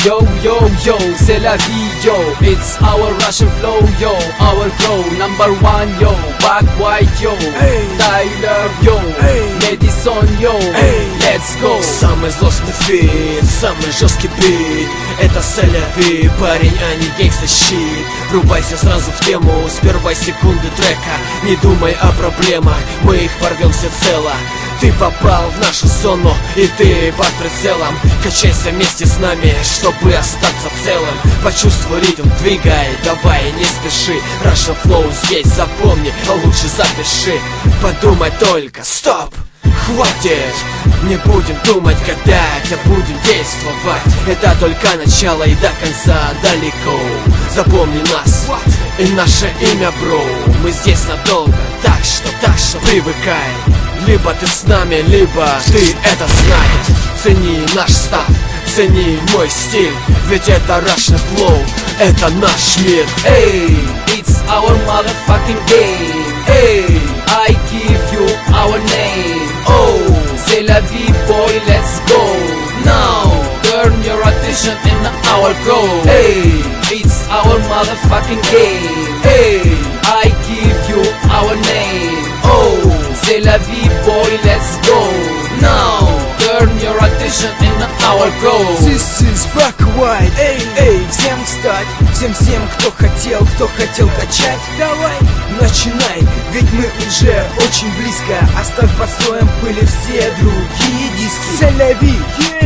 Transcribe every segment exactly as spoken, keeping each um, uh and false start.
Yo, yo, yo, c'est la vie, yo. It's our Russian flow, yo. Our flow, number one, yo. Black, white, yo. Hey. Tyler, yo. Hey. Madison, yo. Hey. Let's go. Самый злостный фит, самый жесткий бит. Это Селяви, парень, а не гейнгста щит. Врубайся сразу в тему, с первой секунды трека. Не думай о проблемах, мы их порвем всецело. Ты попал в нашу зону, и ты под прицелом. Качайся вместе с нами, чтобы остаться целым. Почувствуй ритм, двигай, давай, не спеши. Russian Flow здесь, запомни, а лучше запиши. Подумай только, стоп! Хватит! Не будем думать, когда это будем действовать. Это только начало и до конца далеко. Запомни нас и наше имя, бро. Мы здесь надолго, так что, так что привыкай. Либо ты с нами, либо ты это знай. Цени наш став, цени мой стиль. Ведь это Russian Flow, это наш мир. Hey, it's our motherfucking game. Hey, I give you our name. Oh, c'est la vie, boy, let's go. Now, turn your attention in our grow. Hey, it's our motherfucking game. Hey, I give you our name. Oh, c'est la vie, boy, let's go. Now, turn your attention in our grow. This is Black White. Эй, эй, всем встать, всем-всем, кто хотел, кто хотел качать. Давай, начинай, ведь мы уже очень близко. Оставь под слоем пыли все другие диски. Селяви,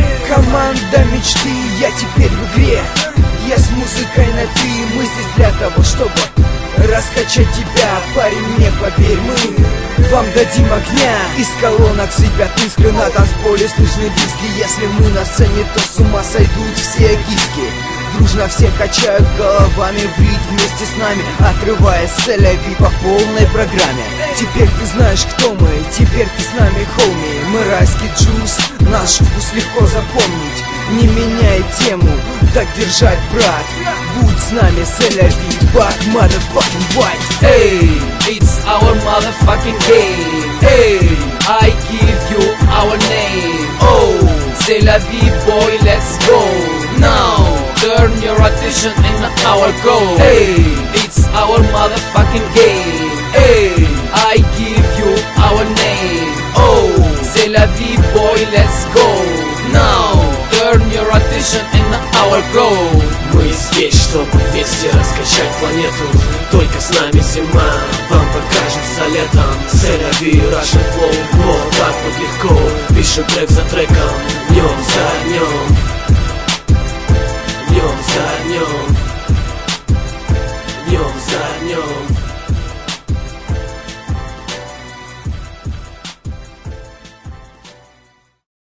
команда мечты, я теперь в игре. Я с музыкой на ты, мы здесь для того, чтобы раскачать тебя, парень, мне поверь, мы вам дадим огня. Из колонок сыпят искры на танцполе, слышны визги. Если мы на сцене, то с ума сойдут все киски. Дружно все качают головами в ритм вместе с нами, отрываясь с Селяви по полной программе. Теперь ты знаешь, кто мы, теперь ты с нами, хоуми. Мы райский джуз, наш вкус легко запомнить. Не меняй тему, так держать, брат. Будь с нами, Селяви, Black motherfucking white. Hey, it's our motherfucking game. Hey, I give you our name. Oh, c'est la vie, boy, let's go. Now, turn your attention in our goal. Hey, it's our motherfucking game. Hey, I give you our name. Oh, c'est la vie, boy, let's go. Now, turn your attention in our goal. Мы здесь, чтобы вместе раскачать планету. Только с нами зима, вам покажется летом. Селяви, Russian Flow, вот так вот легко. Пишем трек за треком, днем за днем.